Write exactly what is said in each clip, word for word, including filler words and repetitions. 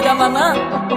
ਜਾ ਮਨਾ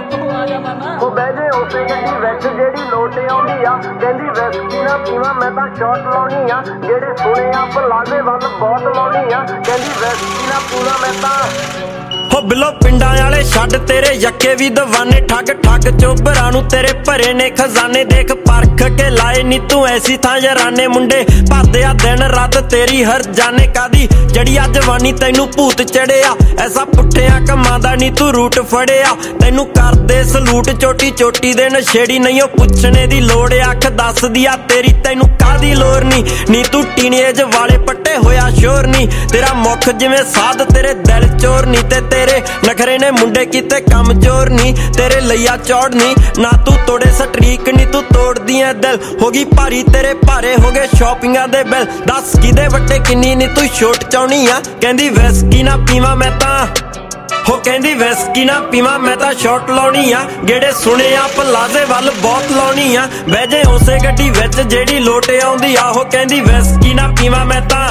ਉਹ ਬਹਿ ਜੇ ਉਸੇ ਗੱਡੀ ਵਿੱਚ ਜਿਹੜੀ ਲੋਟ ਆਉਂਦੀ ਆ ਕਹਿੰਦੀ ਵਿਸਕੀ ਨਾ ਪੀਵਾਂ ਮੈਂ ਤਾਂ ਸ਼ਾਟ ਲਾਉਣੀ ਆ ਜਿਹੜੇ ਸੁਣੇ ਆ ਪਲਾਜ਼ੇ ਵੱਲ ਬਹੁਤ ਲਾਉਣੀ ਆ ਕਹਿੰਦੀ ਵਿਸਕੀ ਨਾ ਪੀਵਾਂ ਮੈਂ ਤਾਂ ਹੋ ਬਿੱਲੋ ਪਿੰਡਾਂ ਵਾਲੇ ਛੱਡ ਤੇਰੇ ਯੱਕੇ ਵੀ ਦਵਾਨੇ ਠੱਗ ਠੱਗ ਚੋਬਰਾਂ ਨੂੰ ਤੇਰੇ ਭਰੇ ਨੇ ਖਜ਼ਾਨੇ ਦੇਖ ਪਰਖ ਕੇ ਲਾਏ ਨੀ ਤੂੰ ਐਸੀ ਥਾਂ ਯਾਰਾਨੇ ਮੁੰਡੇ ਭਰਦੇ ਆ ਦਿਨ ਰਾਤ ਤੇਰੀ ਹਰ ਜਾਣੇ ਕਾਦੀ ਜੜੀ ਆ ਜਵਾਨੀ ਤੈਨੂੰ ਭੂਤ ਚੜਿਆ ਐਸਾ ਪੁੱਠਿਆ ਕੰਮਾਂ ਦਾ ਨੀ ਤੂੰ ਰੂਟ ਫੜਿਆ ਤੈਨੂੰ ਕਰਦੇ ਸਲੂਟ ਚੋਟੀ ਚੋਟੀ ਦੇ ਨਸ਼ੇੜੀ ਨਹੀਂ ਉਹ ਪੁੱਛਣੇ ਦੀ ਲੋੜ ਅੱਖ ਦੱਸਦੀ ਆ ਤੇਰੀ ਤੈਨੂੰ ਕਾਦੀ ਲੋੜ ਨੀ ਨੀ ਤੂੰ ਟੀਨੇਜ ਵਾਲੇ ਪੱਟੇ ਹੋਇਆ ਸ਼ੋਰ ਨੀ ਤੇਰਾ ਮੁੱਖ ਜਿਵੇਂ ਸਾਧ ਤੇਰੇ ਦਿਲ ਚੋਰ ਨੀ ਤੇ ਤੇਰੇ ਨਖਰੇ ਨੇ ਮੁੰਡੇ ਕੀਤੇ ਕਮਜ਼ੋਰ ਨੀ ਤੇਰੇ ਲਈਆ ਚੌੜ ਨੀ ਨਾ ਤੂੰ ਤੋੜੇ ਸਟਰੀਕ ਨੀ ਤੂੰ ਤੋੜਦੀ ਐ ਦਿਲ ਹੋ ਗਈ ਭਾਰੀ ਤੇਰੇ ਭਾਰੇ ਹੋ ਗਏ ਸ਼ਾਪਿੰਗਾਂ ਦੇ ਬਿੱਲ ਦੱਸ ਕਿਦੇ ਵੱਡੇ ਕਿੰਨੀ ਨੀ ਤੂੰ ਛੋਟ ਚਾਉਣੀ ਆ ਕਹਿੰਦੀ ਵਿਸਕੀ ਨਾ ਪੀਵਾਂ ਮੈਂ ਤਾਂ ਹੋ ਕਹਿੰਦੀ ਵਿਸਕੀ ਨਾ ਪੀਵਾਂ ਮੈਂ ਤਾਂ ਸ਼ਾਟ ਲਾਉਣੀ ਆ ਗੇੜੇ ਸੁਣੇ ਆ ਪਲਾਜ਼ੇ ਵੱਲ ਬਹੁਤ ਲਾਉਣੀ ਆ ਬਹਿ ਜੇ ਉਸੇ ਗੱਡੀ ਵਿੱਚ ਜਿਹੜੀ ਲੋਟ ਆਉਂਦੀ ਆ ਉਹ ਕਹਿੰਦੀ ਵਿਸਕੀ ਨਾ ਪੀਵਾਂ ਮੈਂ ਤਾਂ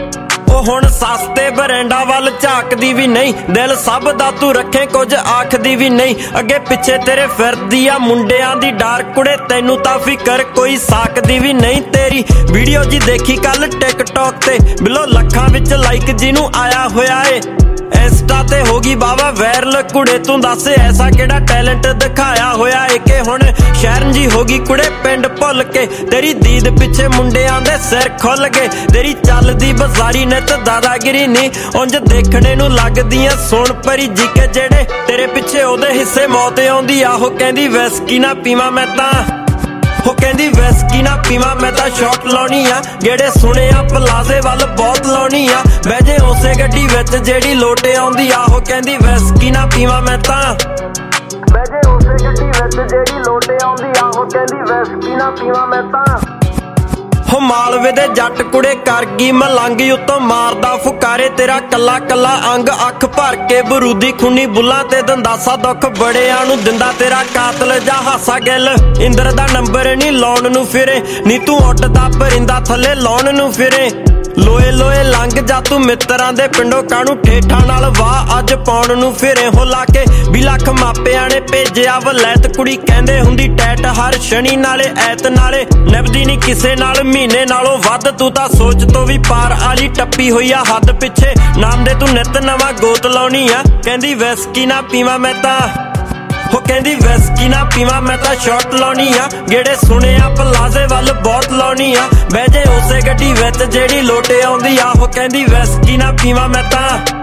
ਉਹ ਹੁਣ ਸਸਤੇ ਬਰੈਂਡਾ ਵੱਲ ਝਾਕਦੀ ਵੀ ਨਹੀਂ ਦਿਲ ਸਭ ਦਾ ਤੂੰ ਰੱਖੇ ਕੁਝ ਆਖਦੀ ਵੀ ਨਹੀਂ ਅੱਗੇ ਪਿੱਛੇ ਤੇਰੇ ਫਿਰਦੀ ਆ ਮੁੰਡਿਆਂ ਦੀ ਡਾਰ ਕੁੜੇ ਤੈਨੂੰ ਤਾਂ ਫਿਕਰ ਕੋਈ ਸਾਕਦੀ ਵੀ ਨਹੀਂ ਤੇਰੀ ਵੀਡੀਓ ਜੀ ਦੇਖੀ ਕੱਲ ਟਿਕਟੌਕ ਤੇ ਬਿਲੋ ਲੱਖਾਂ ਵਿੱਚ ਲਾਈਕ ਜਿਹਨੂੰ ਆਇਆ ਹੋਇਆ ਏ ਇੰਸਟਾ ਤੇ ਹੋ ਗਈ ਬਾਵਾ ਵਾਇਰਲ ਕੁੜੇ ਤੂੰ ਦੱਸ ਐਸਾ ਕਿਹੜਾ ਟੈਲੈਂਟ ਦਿਖਾਇਆ ਹੋਇਆ ਏ ਕਿ ਹੁਣ ਸ਼ਹਿਰਨ ਜੀ ਹੋ ਗਈ ਕੁੜੇ ਪਿੰਡ ਭੁੱਲ ਕੇ ਤੇਰੀ ਦੀਦ ਪਿੱਛੇ ਮੁੰਡਿਆਂ ਦੇ ਸਿਰ ਖੁੱਲ ਗਏ ਤੇਰੀ ਚੱਲਦੀ ਬਜ਼ਾਰੀ ਨਿਤ ਦਾਦਾਗਿਰੀ ਨੀ ਉਂਝ ਦੇਖਣੇ ਨੂੰ ਲੱਗਦੀਆਂ ਸੋਣ ਪਰੀ ਜੀ ਕੇ ਜਿਹੜੇ ਤੇਰੇ ਪਿੱਛੇ ਉਹਦੇ ਹਿੱਸੇ ਮੌਤ ਆਉਂਦੀ ਆਹੋ ਕਹਿੰਦੀ ਵਿਸਕੀ ਨਾ ਪੀਵਾਂ ਮੈਂ ਤਾਂ ਹੋ ਕਹਿੰਦੀ ਵਿਸਕੀ ਨਾ ਪੀਵਾਂ ਮੈਂ ਤਾਂ ਸ਼ਾਟ ਲਾਉਣੀ ਆ ਜਿਹੜੇ ਸੁਣੇ ਆ ਪਲਾਜ਼ੇ ਵੱਲ ਬਹੁਤ ਲਾਉਣੀ ਆ ਬਹਿ ਜੇ ਉਸੇ ਗੱਡੀ ਵਿੱਚ ਜਿਹੜੀ ਲੋਟ ਆਉਂਦੀ ਆ ਉਹ ਕਹਿੰਦੀ ਵਿਸਕੀ ਨਾ ਪੀਵਾਂ ਮੈਂ ਤਾਂ ਬਹਿ ਜੇ ਉਸੇ ਗੱਡੀ ਵਿੱਚ ਜਿਹੜੀ ਲੋਟ ਆਉਂਦੀ ਆ ਉਹ ਕਹਿੰਦੀ ਵਿਸਕੀ ਨਾ ਪੀਵਾਂ ਮੈਂ ਤਾਂ ਹੋ ਮਾਲਵੇ ਦੇ ਜੱਟ ਕੁੜੇ ਕਰ ਗਈ ਮਲੰਗੀ ਉੱਤੋਂ ਮਾਰਦਾ ਫੁਕਾਰੇ ਤੇਰਾ ਕੱਲਾ ਕੱਲਾ ਅੰਗ ਅੱਖ ਭਰ ਕੇ ਬਰੂਦੀ ਖੁੰਨੀ ਬੁੱਲਾਂ ਤੇ ਦੰਦਾਸਾ ਦੁੱਖ ਬੜਿਆਂ ਨੂੰ ਦਿੰਦਾ ਤੇਰਾ ਕਾਤਲ ਜਾਂ ਹਾਸਾ ਗਿੱਲ ਇੰਦਰ ਦਾ ਨੰਬਰ ਨੀ ਲਾਉਣ ਨੂੰ ਫਿਰੇ ਨੀ ਤੂੰ ਉੱਡਦਾ ਪਰਿੰਦਾ ਥੱਲੇ ਲਾਉਣ ਨੂੰ ਫਿਰੇ ਲੋਏ ਲੋਏ ਲੰਘ ਜਾ ਤੂੰ ਮਿੱਤਰਾਂ ਦੇ ਪਿੰਡੋਂ ਕਾਹਨੂੰ ਠੇਠਾਂ ਨਾਲ ਵਾਹ ਅੱਜ ਪਾਉਣ ਨੂੰ ਫਿਰੇ ਹੋ ਲਾ ਕੇ ਵੀ ਲੱਖ ਮਾਪਿਆਂ ਨੇ ਭੇਜਿਆ ਵਲੈਤ ਕੁੜੀ ਕਹਿੰਦੇ ਹੁੰਦੀ ਟੈਟ ਹਰ ਸ਼ਨੀ ਨਾਲੇ ਐਤ ਨਾਲੇ ਨਿਭਦੀ ਨੀ ਕਿਸੇ ਨਾਲ ਮਹੀਨੇ ਨਾਲੋਂ ਵੱਧ ਤੂੰ ਤਾਂ ਸੋਚ ਤੋਂ ਵੀ ਪਾਰ ਆਲੀ ਟੱਪੀ ਹੋਈ ਆ ਹੱਦ ਪਿੱਛੇ ਨਾਮ ਦੇ ਤੂੰ ਨਿੱਤ ਨਵਾਂ ਗੋਤ ਲਾਉਣੀ ਆ ਕਹਿੰਦੀ ਵਿਸਕੀ ਨਾ ਪੀਵਾਂ ਮੈਂ ਤਾਂ ਹੋ ਕਹਿੰਦੀ ਵਿਸਕੀ ਨਾ ਪੀਵਾਂ ਮੈਂ ਤਾਂ ਸ਼ਾਟ ਲਾਉਣੀ ਆ ਗੇੜੇ ਸੁਣੇ ਆ ਪਲਾਜ਼ੇ ਵੱਲ ਬਹੁਤ ਲਾਉਣੀ ਆ ਬਹਿ ਜੇ ਉਸੇ ਗੱਡੀ ਵਿੱਚ ਜਿਹੜੀ ਲੋਟ ਆਉਂਦੀ ਆ ਉਹ ਕਹਿੰਦੀ ਵਿਸਕੀ ਨਾ ਪੀਵਾਂ ਮੈਂ ਤਾਂ